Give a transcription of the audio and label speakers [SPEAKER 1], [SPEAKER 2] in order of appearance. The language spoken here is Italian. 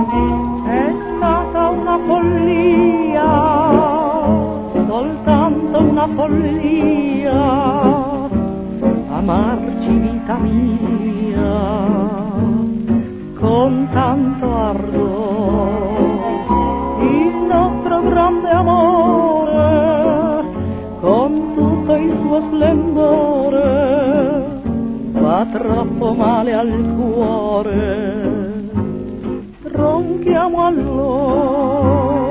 [SPEAKER 1] È stata una follia, soltanto una follia, amarci vita mia, con tanto ardore, il nostro grande amore, con tutto il suo splendore, fa troppo male al cuore. Ronchiamo allora